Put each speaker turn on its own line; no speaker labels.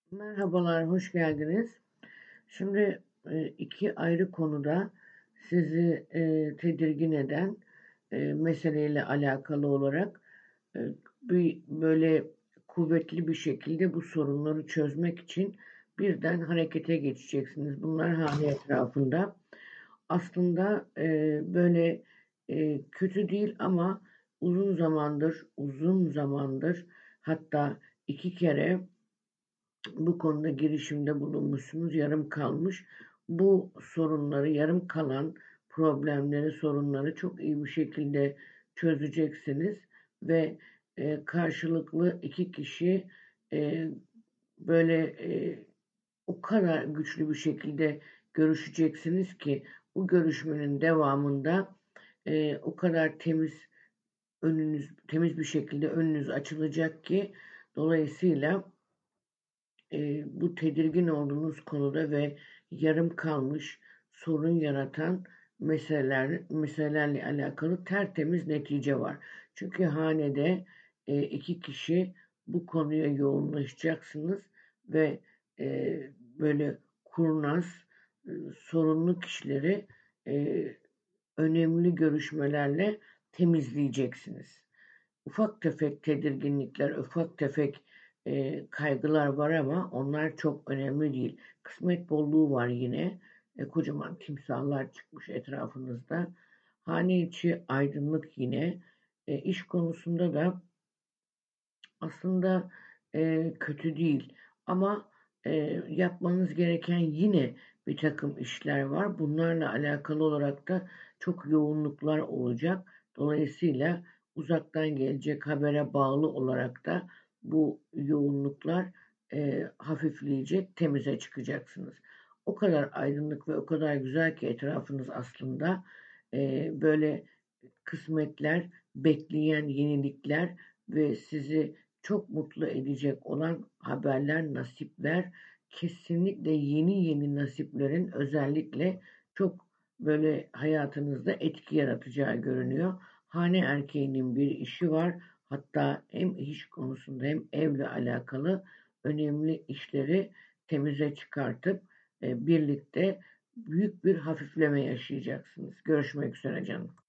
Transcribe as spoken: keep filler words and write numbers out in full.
Merhabalar, hoş geldiniz. Şimdi e, iki ayrı konuda sizi e, tedirgin eden e, meseleyle alakalı olarak e, bir böyle kuvvetli bir şekilde bu sorunları çözmek için birden harekete geçeceksiniz. Bunlar hane etrafında. Aslında e, böyle e, kötü değil ama uzun zamandır, uzun zamandır hatta iki kere bu konuda girişimde bulunmuşsunuz, yarım kalmış. Bu sorunları, yarım kalan problemleri, sorunları çok iyi bir şekilde çözeceksiniz ve e, karşılıklı iki kişi e, böyle e, o kadar güçlü bir şekilde görüşeceksiniz ki bu görüşmenin devamında e, o kadar temiz önünüz temiz bir şekilde önünüz açılacak ki dolayısıyla e, bu tedirgin olduğunuz konuda ve yarım kalmış sorun yaratan meseleler meselelerle alakalı tertemiz netice var. Çünkü hanede e, iki kişi bu konuya yoğunlaşacaksınız ve e, böyle kurnaz, e, sorunlu kişileri e, önemli görüşmelerle temizleyeceksiniz. Ufak tefek tedirginlikler, ufak tefek e, kaygılar var ama onlar çok önemli değil. Kısmet bolluğu var yine. E, kocaman timsahlar çıkmış etrafınızda. Hane içi aydınlık yine. E, iş konusunda da aslında e, kötü değil. Ama e, yapmanız gereken yine bir takım işler var. Bunlarla alakalı olarak da çok yoğunluklar olacak. Dolayısıyla uzaktan gelecek habere bağlı olarak da bu yoğunluklar e, hafifleyecek, temize çıkacaksınız. O kadar aydınlık ve o kadar güzel ki etrafınız aslında e, böyle kısmetler, bekleyen yenilikler ve sizi çok mutlu edecek olan haberler, nasipler, kesinlikle yeni yeni nasiplerin özellikle çok böyle hayatınızda etki yaratacağı görünüyor. Hane erkeğinin bir işi var. Hatta hem iş konusunda hem evle alakalı önemli işleri temize çıkartıp e, birlikte büyük bir hafifleme yaşayacaksınız. Görüşmek üzere canım.